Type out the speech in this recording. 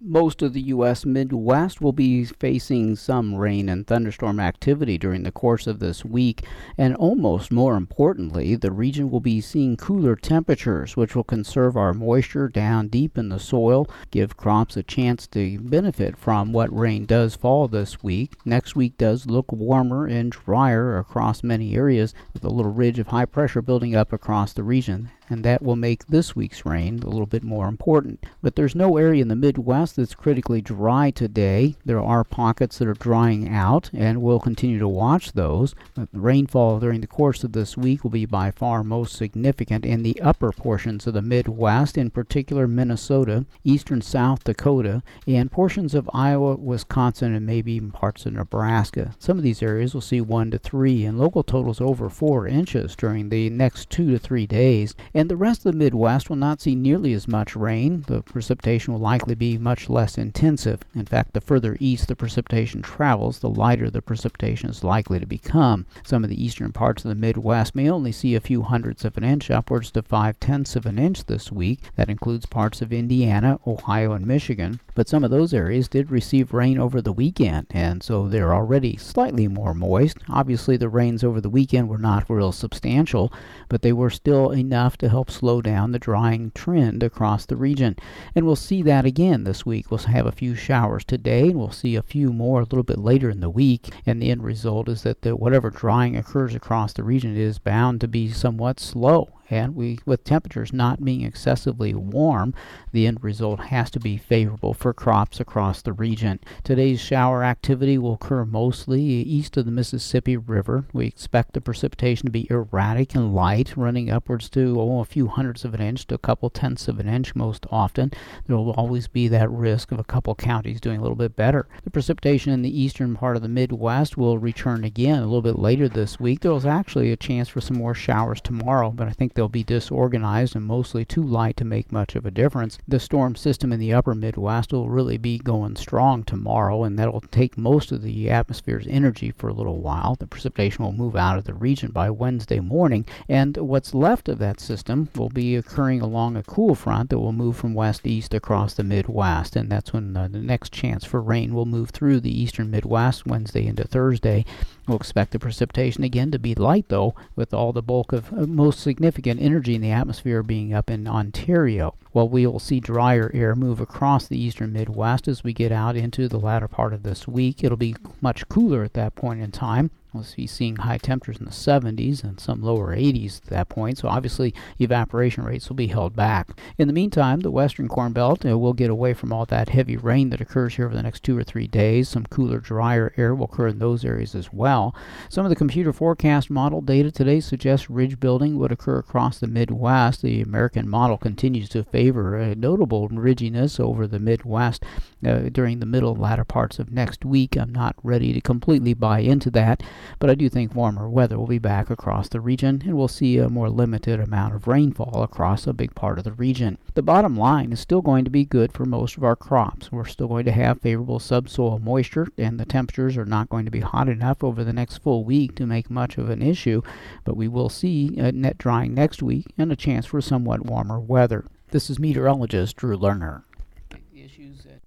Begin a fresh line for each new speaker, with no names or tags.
Most of the U.S. Midwest will be facing some rain and thunderstorm activity during the course of this week, and almost more importantly, the region will be seeing cooler temperatures, which will conserve our moisture down deep in the soil, give crops a chance to benefit from what rain does fall this week. Next week does look warmer and drier across many areas, with a little ridge of high pressure building up across the region, and that will make this week's rain a little bit more important. But there's no area in the Midwest that's critically dry today. There are pockets that are drying out, and we'll continue to watch those. But the rainfall during the course of this week will be by far most significant in the upper portions of the Midwest, in particular Minnesota, eastern South Dakota, and portions of Iowa, Wisconsin, and maybe even parts of Nebraska. Some of these areas will see 1 to 3 and local totals over 4 inches during the next 2 to 3 days. And the rest of the Midwest will not see nearly as much rain. The precipitation will likely be much less intensive. In fact, the further east the precipitation travels, the lighter the precipitation is likely to become. Some of the eastern parts of the Midwest may only see a few hundredths of an inch, upwards to 5/10ths of an inch this week. That includes parts of Indiana, Ohio, and Michigan. But some of those areas did receive rain over the weekend, and so they're already slightly more moist. Obviously, the rains over the weekend were not real substantial, but they were still enough to help slow down the drying trend across the region. And we'll see that again this week. We'll have a few showers today, and we'll see a few more a little bit later in the week. And the end result is that whatever drying occurs across the region is bound to be somewhat slow. And with temperatures not being excessively warm, the end result has to be favorable for crops across the region. Today's shower activity will occur mostly east of the Mississippi River. We expect the precipitation to be erratic and light, running upwards to a few hundredths of an inch to a couple tenths of an inch most often. There will always be that risk of a couple counties doing a little bit better. The precipitation in the eastern part of the Midwest will return again a little bit later this week. There's actually a chance for some more showers tomorrow, but I think they'll be disorganized and mostly too light to make much of a difference. The storm system in the upper Midwest will really be going strong tomorrow, and that'll take most of the atmosphere's energy for a little while. The precipitation will move out of the region by Wednesday morning, and what's left of that system will be occurring along a cool front that will move from west to east across the Midwest, and that's when the next chance for rain will move through the eastern Midwest Wednesday into Thursday. We'll expect the precipitation again to be light, though, with all the bulk of most significant energy in the atmosphere being up in Ontario. Well, we will see drier air move across the eastern Midwest as we get out into the latter part of this week. It'll be much cooler at that point in time. We'll be seeing high temperatures in the 70s and some lower 80s at that point, so obviously evaporation rates will be held back. In the meantime, the western Corn Belt will get away from all that heavy rain that occurs here over the next 2 or 3 days. Some cooler, drier air will occur in those areas as well. Some of the computer forecast model data today suggests ridge building would occur across the Midwest. The American model continues to favor a notable ridginess over the Midwest during the middle latter parts of next week. I'm not ready to completely buy into that, but I do think warmer weather will be back across the region, and we'll see a more limited amount of rainfall across a big part of the region. The bottom line is still going to be good for most of our crops. We're still going to have favorable subsoil moisture, and the temperatures are not going to be hot enough over the next full week to make much of an issue, but we will see net drying next week and a chance for somewhat warmer weather. This is meteorologist Drew Lerner. The issues that